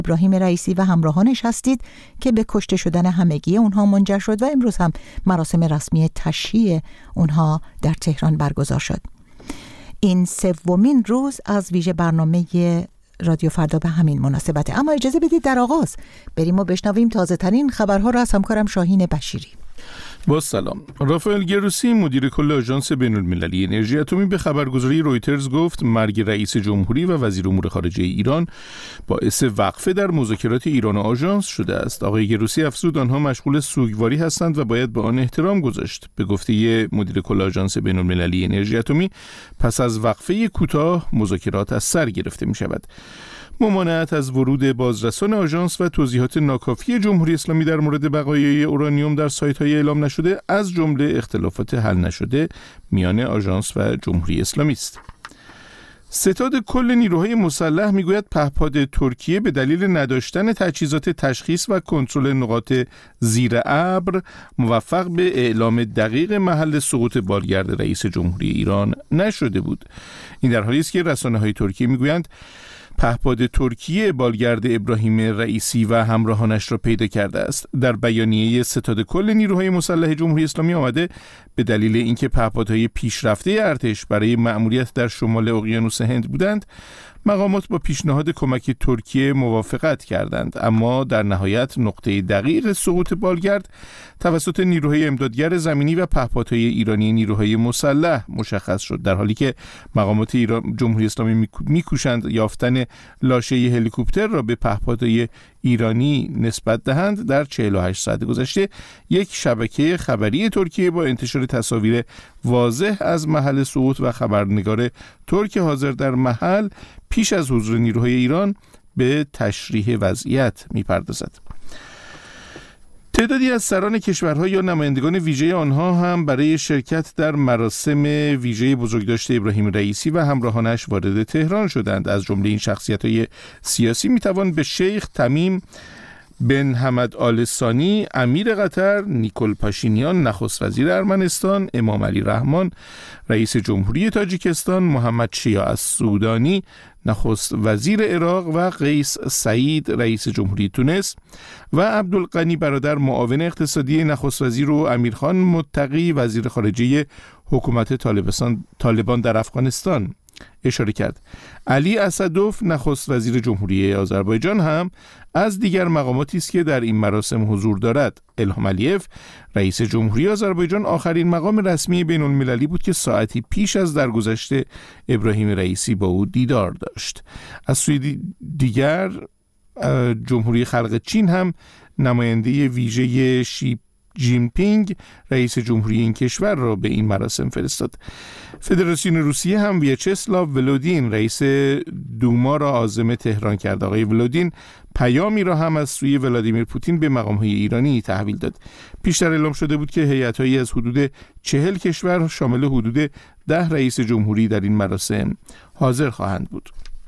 ابراهیم رئیسی و همراهانش هستید که به کشته شدن همگی اونها منجر شد و امروز هم مراسم رسمی تشییع اونها در تهران برگزار شد. این سومین روز از ویژه برنامه رادیو فردا به همین مناسبته. اما اجازه بدید در آغاز بریم و بشنویم تازه ترین خبرها را از همکارم شاهین بشیری. با سلام. رافائل گروسی مدیر کل آژانس بین‌المللی انرژی اتمی به خبرگزاری رویترز گفت مرگ رئیس جمهوری و وزیر امور خارجه ایران باعث وقفه در مذاکرات ایران و آژانس شده است. آقای گروسی افزود آنها مشغول سوگواری هستند و باید به آن احترام گذاشت. به گفته مدیر کل آژانس بین‌المللی انرژی اتمی پس از وقفه کوتاه مذاکرات از سر گرفته می شود. ممانعت از ورود بازرسان آژانس و توضیحات ناکافی جمهوری اسلامی در مورد بقایای اورانیوم در سایت‌های اعلام نشده از جمله اختلافات حل نشده میان آژانس و جمهوری اسلامی است. ستاد کل نیروهای مسلح میگوید پهپاد ترکیه به دلیل نداشتن تجهیزات تشخیص و کنترل نقاط زیر ابر موفق به اعلام دقیق محل سقوط بالگرد رئیس جمهوری ایران نشده بود. این در حالی است که رسانه‌های ترکیه میگویند پهپاد ترکیه بالگرد ابراهیم رئیسی و همراهانش را پیدا کرده است. در بیانیه ستاد کل نیروهای مسلح جمهوری اسلامی آمده به دلیل اینکه پهپادهای پیشرفته ارتش برای مأموریت در شمال اقیانوس هند بودند، مقامات با پیشنهاد کمک ترکیه موافقت کردند، اما در نهایت نقطه دقیق سقوط بالگرد توسط نیروهای امدادگر زمینی و پهپادهای ایرانی نیروهای مسلح مشخص شد، در حالی که مقامات جمهوری اسلامی میکوشند یافتن لاشه هلیکوپتر را به پهپادهای ایرانی نسبت دهند. در 48 ساعت گذشته یک شبکه خبری ترکیه با انتشار تصاویر واضح از محل سقوط و خبرنگار ترک حاضر در محل پیش از حضور نیروهای ایران به تشریح وضعیت می‌پردازد. تعدادی از سران کشورها یا نمایندگان ویژه آنها هم برای شرکت در مراسم ویژه بزرگداشت ابراهیم رئیسی و همراهانش وارد تهران شدند. از جمله این شخصیت‌های سیاسی میتوان به شیخ تمیم بن حمد آل ثانی امیر قطر، نیکول پاشینیان نخست وزیر ارمنستان، امام علی رحمان رئیس جمهوری تاجیکستان، محمد شیع السودانی نخست وزیر عراق و قیس سعید رئیس جمهوری تونس و عبدالغنی برادر معاون اقتصادی نخست وزیر و امیرخان متقی وزیر خارجه حکومت طالبان در افغانستان اشاره کرد. علی اسدوف نخست وزیر جمهوری آذربایجان هم از دیگر مقاماتی است که در این مراسم حضور دارد. الهام علیف رئیس جمهوری آذربایجان آخرین مقام رسمی بین المللی بود که ساعتی پیش از درگذشت ابراهیم رئیسی با او دیدار داشت. از سوی دیگر جمهوری خلق چین هم نماینده ویژه شی جینپینگ رئیس جمهوری این کشور را به این مراسم فرستاد. فدراسیون روسیه هم ویاچسلاو ولودین رئیس دوما را عازم تهران کرد. آقای ولودین پیامی را هم از سوی ولادیمیر پوتین به مقام‌های ایرانی تحویل داد. پیشتر اعلام شده بود که هیئت‌هایی از حدود 40 کشور شامل حدود 10 رئیس جمهوری در این مراسم حاضر خواهند بود.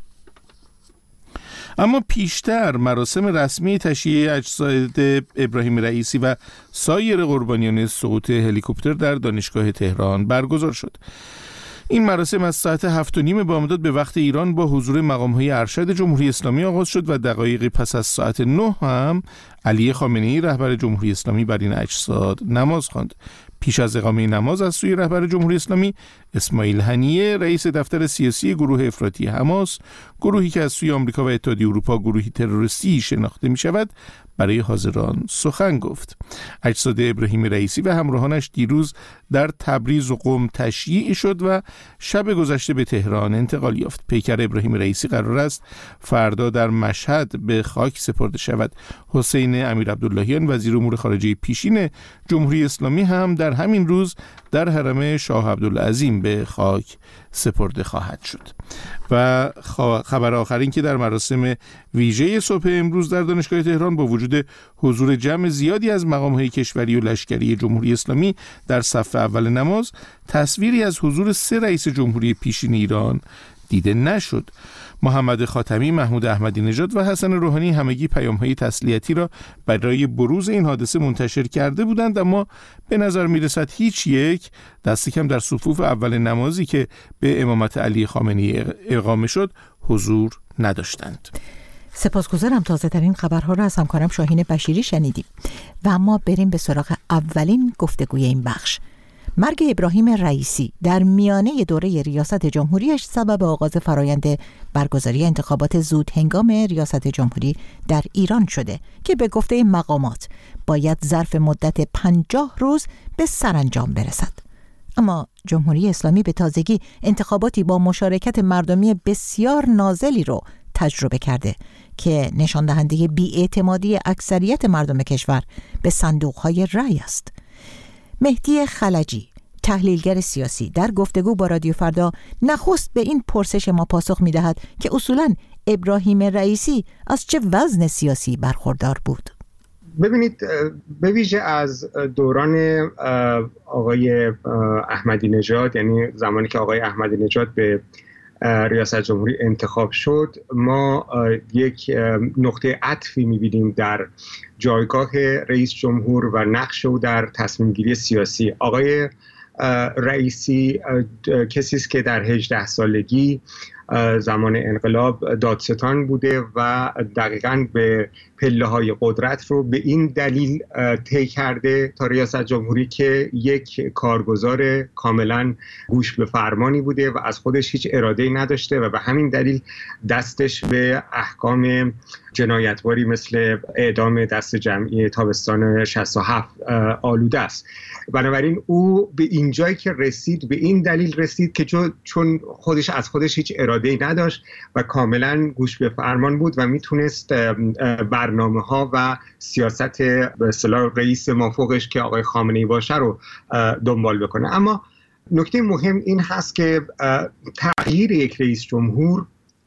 اما پیشتر مراسم رسمی تشییع اجساد ابراهیم رئیسی و سایر قربانیان سقوط هلیکوپتر در دانشگاه تهران برگزار شد. این مراسم از ساعت 7:30 بامداد به وقت ایران با حضور مقام‌های ارشد جمهوری اسلامی آغاز شد و دقایقی پس از ساعت 9 هم علی خامنه‌ای رهبر جمهوری اسلامی بر این اجساد نماز خواند. پیش از اقامه نماز از سوی رهبر جمهوری اسلامی اسماعیل هنیه رئیس دفتر سیاسی گروه افراطی حماس، گروهی که از سوی آمریکا و اتحادیه اروپا گروهی تروریستی شناخته می شود، برای حاضران سخن گفت. اجساد ابراهیم رئیسی و همراهانش دیروز در تبریز و قم تشییع شد و شب گذشته به تهران انتقال یافت. پیکر ابراهیم رئیسی قرار است فردا در مشهد به خاک سپرده شود. حسین امیر عبداللهیان وزیر امور خارجه پیشین جمهوری اسلامی هم در همین روز در حرم شاه عبدالعظیم به خاک سپرده خواهد شد. و خبر آخرین که در مراسم ویژه صبح امروز در دانشگاه تهران با وجود حضور جمع زیادی از مقام‌های کشوری و لشکری جمهوری اسلامی در صف اول نماز، تصویری از حضور 3 رئیس جمهوری پیشین ایران دیده نشد. محمد خاتمی، محمود احمدی نژاد و حسن روحانی همگی پیام‌های تسلیتی را برای بروز این حادثه منتشر کرده بودند، اما به نظر می‌رسد هیچ یک دست کم در صفوف اول نمازی که به امامت علی خامنه‌ای اقامه شد حضور نداشتند. سپاسگزارم. تازه ترین خبرها را از همکارم شاهین بشیری شنیدیم و اما بریم به سراغ اولین گفتگوی این بخش. مرگ ابراهیم رئیسی در میانه دوره ریاست جمهوریش سبب آغاز فرایند برگزاری انتخابات زود هنگام ریاست جمهوری در ایران شده که به گفته مقامات باید ظرف مدت 50 روز به سرانجام برسد. اما جمهوری اسلامی به تازگی انتخاباتی با مشارکت مردمی بسیار نازلی رو تجربه کرده که نشان دهنده بی‌اعتمادی اکثریت مردم کشور به صندوق‌های رای است. مهدی خلجی، تحلیلگر سیاسی، در گفتگو با رادیو فردا نخست به این پرسش ما پاسخ می‌دهد که اصولاً ابراهیم رئیسی از چه وزن سیاسی برخوردار بود. ببینید، به ویژه از دوران آقای احمدی نژاد، یعنی زمانی که آقای احمدی نژاد به ریاست جمهوری انتخاب شد، ما یک نقطه عطفی می‌بینیم در جایگاه رئیس جمهور و نقش او در تصمیم گیری سیاسی. آقای رئیسی کسی است که در 18 سالگی زمان انقلاب دادستان بوده و دقیقاً به پله‌های قدرت رو به این دلیل طی کرده تا ریاست جمهوری که یک کارگزار کاملاً گوش به فرمانی بوده و از خودش هیچ اراده‌ای نداشته و به همین دلیل دستش به احکام جنایتباری مثل اعدام دست جمعی تابستان 67 آلوده است. بنابراین او به این جایی که رسید به این دلیل رسید که چون خودش از خودش هیچ اراده‌ای نداشت و کاملا گوش به فرمان بود و میتونست برنامه‌ها و سیاست به اصطلاح رئیس مافوقش که آقای خامنه‌ای باشه رو دنبال بکنه. اما نکته مهم این هست که تغییر یک رئیس جمهور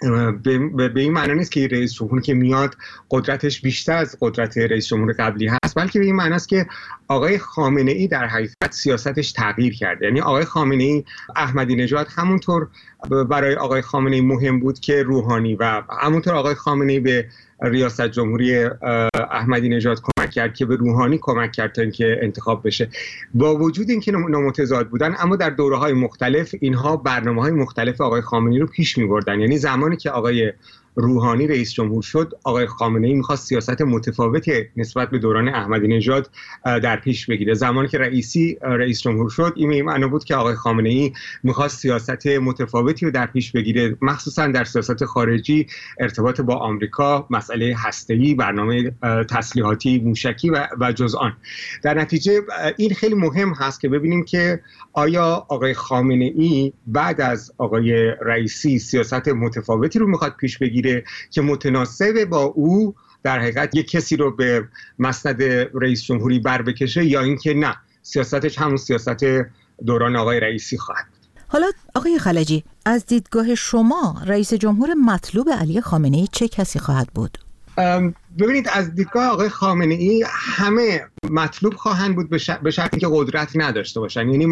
به این معنی نیست که رئیس جمهور که میاد قدرتش بیشتر از قدرت رئیس جمهور قبلی هست، بلکه به این معنی است که آقای خامنه‌ای در حقیقت سیاستش تغییر کرده. یعنی آقای خامنه‌ای، احمدی نژاد همونطور برای آقای خامنه‌ای مهم بود که روحانی و همونطور آقای خامنه‌ای به ریاست جمهوری احمدی نژاد کمک کرد که به روحانی کمک کرد تا اینکه انتخاب بشه. با وجود اینکه نامتضاد بودن، اما در دوره‌های مختلف اینها برنامه‌های مختلف آقای خامنه‌ای رو پیش می‌بردن. یعنی زمانی که آقای روحانی رئیس جمهور شد، آقای خامنه‌ای می‌خواست سیاست متفاوتی نسبت به دوران احمدی نژاد در پیش بگیره. زمانی که رئیسی رئیس جمهور شد، این معنی بود که آقای خامنه‌ای می‌خواست سیاست متفاوتی رو در پیش بگیره، مخصوصا در سیاست خارجی، ارتباط با آمریکا، مسئله هسته‌ای، برنامه تسلیحاتی موشکی و جز آن. در نتیجه این خیلی مهم هست که ببینیم که آیا آقای خامنه‌ای بعد از آقای رئیسی سیاست متفاوتی رو می‌خواد پیش بگیره که متناسب با او در حقیقت یک کسی رو به مسند رئیس جمهوری بر بکشه، یا اینکه نه، سیاستش همون سیاست دوران آقای رئیسی خواهد. حالا آقای خلجی، از دیدگاه شما رئیس جمهور مطلوب علی خامنه‌ای چه کسی خواهد بود؟ ببینید، از دیدگاه آقای خامنه‌ای همه مطلوب خواهند بود به شرطی که قدرتی نداشته باشن. یعنی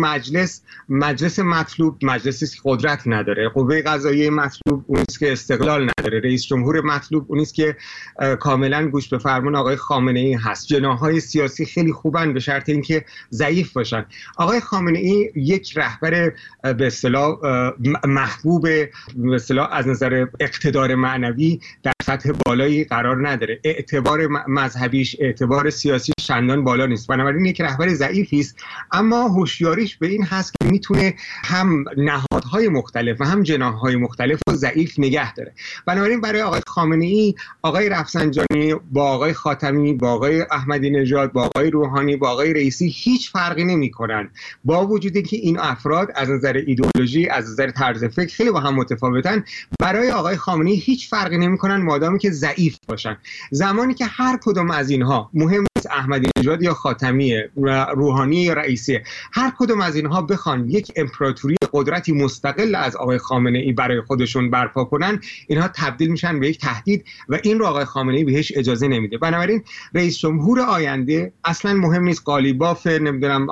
مجلس مطلوب مجلسی که قدرت نداره، قوه قضاییه مطلوب اونیست که استقلال نداره، رئیس جمهور مطلوب اونیست که کاملا گوش به فرمان آقای خامنه‌ای هست. جناح‌های سیاسی خیلی خوبن به شرط اینکه ضعیف باشن. آقای خامنه‌ای یک رهبر به اصطلاح محبوب به اصطلاح از نظر اقتدار معنوی در سطح بالایی قرار نداره. اعتبار مذهبیش، اعتبار سیاسی چندان بالا نیست. بنابراین یک رهبر ضعیفی است، اما هوشیاریش به این هست که میتونه هم نهادهای مختلف و هم جناح‌های مختلف رو ضعیف نگه داره. بنابراین برای آقای خامنه‌ای، آقای رفسنجانی با آقای خاتمی، با آقای احمدی نژاد، با آقای روحانی، با آقای رئیسی هیچ فرقی نمی‌کنن. با وجودی که این افراد از نظر ایدئولوژی، از نظر طرز فکر خیلی با هم متفاوتن، برای آقای خامنه‌ای هیچ فرقی نمی‌کنن مادامی که ضعیف باشن. زمانی که هر کدوم از اینها، مهم نیست احمدی نژاد یا خاتمی، روحانی یا رئیسی، هر کدوم از اینها بخوان یک امپراتوری قدرتی مستقل از آقای خامنه‌ای برای خودشون برپا کنن، اینها تبدیل میشن به یک تهدید و این رو آقای خامنه‌ای بهش اجازه نمیده. بنابراین رئیس جمهور آینده اصلا مهم نیست قالیباف نمیدونم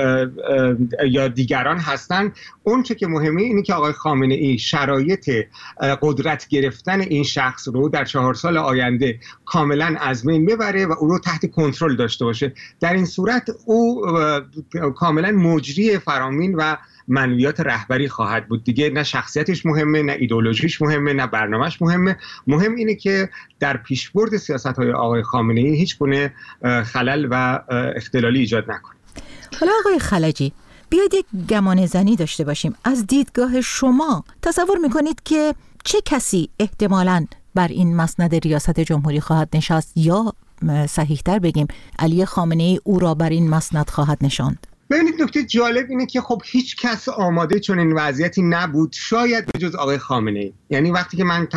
یا دیگران هستن. اون چه که مهمه اینه که آقای خامنه‌ای شرایط قدرت گرفتن این شخص رو در 4 سال آینده کاملا از بین ببره و او رو تحت کنترل کنترل داشته باشه. در این صورت او کاملا مجری فرامین و منویات رهبری خواهد بود دیگه. نه شخصیتش مهمه، نه ایدئولوژیش مهمه، نه برنامه‌اش مهمه. مهم اینه که در پیشبرد سیاست‌های آقای خامنه‌ای هیچ گونه خلل و اختلالی ایجاد نکنه. حالا آقای خلجی، بیایید یک گمان زنی داشته باشیم. از دیدگاه شما تصور میکنید که چه کسی احتمالاً بر این مسند ریاست جمهوری خواهد نشست، یا صحیح‌تر بگیم علی خامنه‌ای او را بر این مسند خواهد نشاند؟ ببینید نکته جالب اینه که خب هیچ کس آماده چون این وضعیتی نبود، شاید به جز آقای خامنه‌ای. یعنی وقتی که من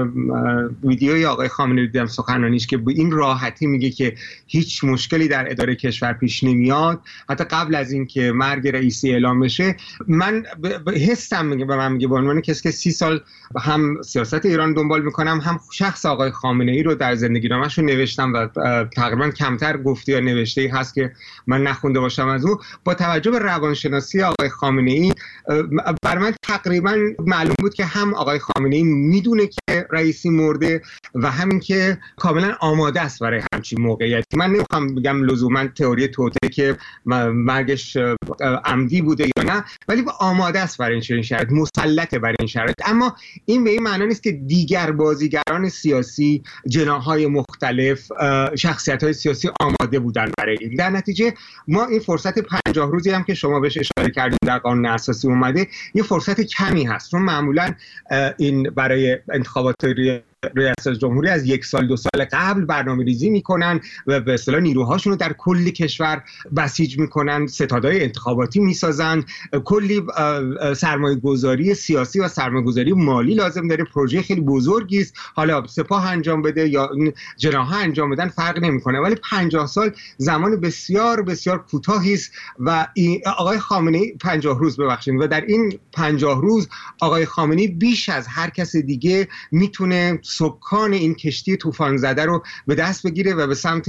ویدیوی آقای خامنه‌ای دیدم سخنرانیش که به این راحتی میگه که هیچ مشکلی در اداره کشور پیش نمیاد، حتی قبل از این که مرگ رئیسی اعلام بشه، من حسم میگه به من میگه به عنوان کسی که 30 سال هم سیاست ایران دنبال میکنم، هم شخص آقای خامنه‌ای رو در زندگی‌نامه‌ش رو نوشتم و تقریبا کمتر گفته یا نوشته‌ای هست که من نخونده باشم از او. با توجه به روانشناسی آقای خامنه‌ای بر من تقریبا معلوم بود که هم آقای خامنه‌ای میدونه که رئیسی مرده و همین که کاملا آماده است برای همچین موقعیتی. من نمیخوام بگم لزوما تئوری توطئه که مرگش عمدی بوده یا نه، ولی آماده است برای این شرایط، مسلطه برای این شرایط. اما این به این معنی نیست که دیگر بازیگران سیاسی، جناح‌های مختلف، شخصیت‌های سیاسی آماده بودن برای این. در نتیجه ما این فرصت 50 روزی هم که شما بهش اشاره کردید در قانون اساسی اومده، یه فرصت کمی هست، چون معمولا این برای انتخابات ریاست جمهوری از 1 سال 2 سال قبل برنامه‌ریزی میکنن و به اصطلاح نیروهاشون رو در کل کشور بسیج میکنن، ستادهای انتخاباتی میسازن، کلی سرمایه‌گذاری سیاسی و سرمایه‌گذاری مالی لازم داره، پروژه خیلی بزرگی است. حالا سپاه انجام بده یا جناح‌ها انجام بدن فرق نمیکنه، ولی 50 سال زمان بسیار بسیار کوتاهی است و آقای خامنه‌ای 50 روز ببخشید و در این 50 روز آقای خامنه‌ای بیش از هر کس دیگه میتونه سکان این کشتی طوفان زده رو به دست بگیره و به سمت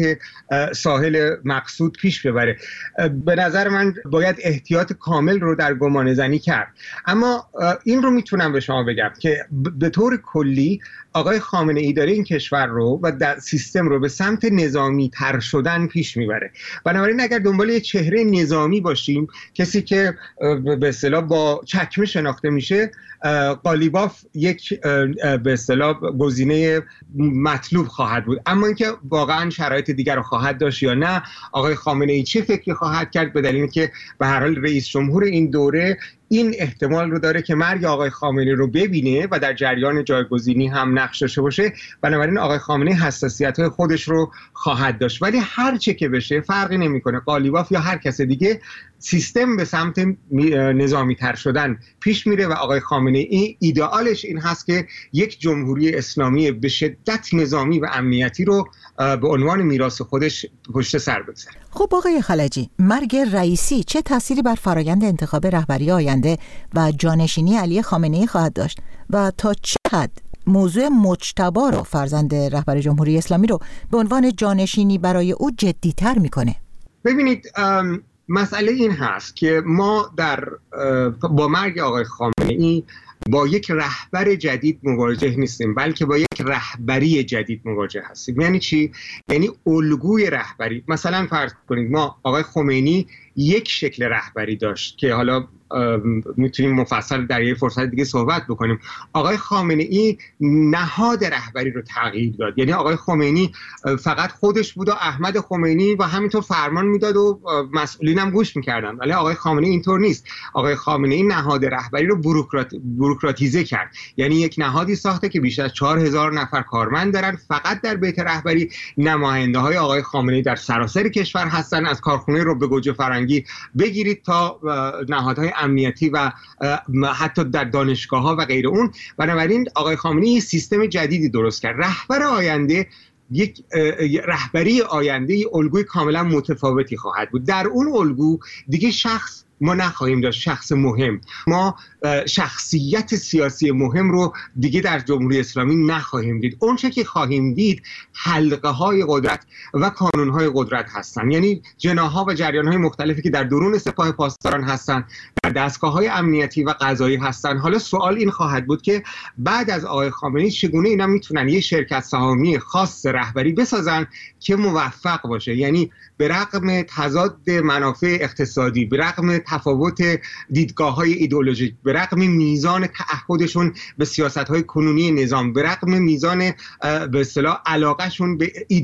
ساحل مقصود پیش ببره. به نظر من باید احتیاط کامل رو در گمان زنی کرد. اما این رو میتونم به شما بگم که به طور کلی آقای خامنه‌ای داره این کشور رو و در سیستم رو به سمت نظامی تر شدن پیش میبره. بنابراین اگر دنبال یه چهره نظامی باشیم، کسی که به اصطلاح با چکمه شناخته میشه، قالیباف یک به اصطلاح گزینه مطلوب خواهد بود. اما اینکه واقعا شرایط دیگر رو خواهد داشت یا نه، آقای خامنه‌ای چه فکری خواهد کرد، به دلیل اینکه به هر حال رئیس جمهور این دوره این احتمال رو داره که مرگ آقای خامنه‌ای رو ببینه و در جریان جایگزینی هم نقش داشته باشه. بنابراین آقای خامنه‌ای حساسیت‌های خودش رو خواهد داشت، ولی هر چه که بشه فرقی نمی‌کنه، قالیباف یا هر کس دیگه، سیستم به سمت نظامی تر شدن پیش میره و آقای خامنه‌ای ایدئالش این هست که یک جمهوری اسلامی به شدت نظامی و امنیتی رو به عنوان میراث خودش پشت سر بگذاره. خب آقای خلجی، مرگ رئیسی چه تأثیری بر فرایند انتخاب رهبری آینده و جانشینی علی خامنه‌ای خواهد داشت و تا چه حد موضوع مجتبی رو، فرزند رهبر جمهوری اسلامی رو، به عنوان جانشینی برای او جدی‌تر میکنه؟ ببینید، مسئله این هست که ما با مرگ آقای خامنه‌ای با یک رهبر جدید مواجه نیستیم، بلکه با یک رهبری جدید مواجه هستیم. یعنی چی؟ یعنی الگوی رهبری. مثلا فرض کنید ما آقای خمینی یک شکل رهبری داشت که حالا میتونیم مفصل در یه فرصت دیگه صحبت بکنیم. آقای خامنه‌ای نهاد رهبری رو تغییر داد. یعنی آقای خمینی فقط خودش بود و احمد خمینی و همینطور فرمان میداد و مسئولین هم گوش میکردن، ولی آقای خامنه‌ای اینطور نیست. آقای خامنه‌ای نهاد رهبری رو بوروکراتیزه کرد. یعنی یک نهادی ساخته که بیش از 4000 نفر کارمند دارن. فقط در بیت رهبری نماینده های آقای خامنه‌ای در سراسر کشور هستن، از کارخونه رو به گوجه فرنگی بگیرید تا نهادهای امنیتی و حتی در دانشگاه‌ها و غیر اون. بنابراین آقای خامنه‌ای سیستم جدیدی درست کرد. رهبر آینده یک رهبری آینده الگوی کاملا متفاوتی خواهد بود. در اون الگو دیگه شخص ما نخواهیم داشت شخص مهم. ما شخصیت سیاسی مهم رو دیگه در جمهوری اسلامی نخواهیم دید. اون چه که خواهیم دید حلقه های قدرت و کانون های قدرت هستن، یعنی جناح‌ها و جریان‌های مختلفی که در درون سپاه پاسداران هستن، در دستگاه‌های امنیتی و قضایی هستن. حالا سوال این خواهد بود که بعد از آقای خامنه‌ای چگونه اینا میتونن یه شرکت سهامی خاص رهبری بسازن که موفق باشه، یعنی به رغم تضاد منافع اقتصادی، به رغم تفاوت دیدگاه‌های ایدئولوژیک، به رغم میزان تعهدشون به سیاست‌های کنونی نظام، به رغم میزان به اصطلاح علاقه‌شون به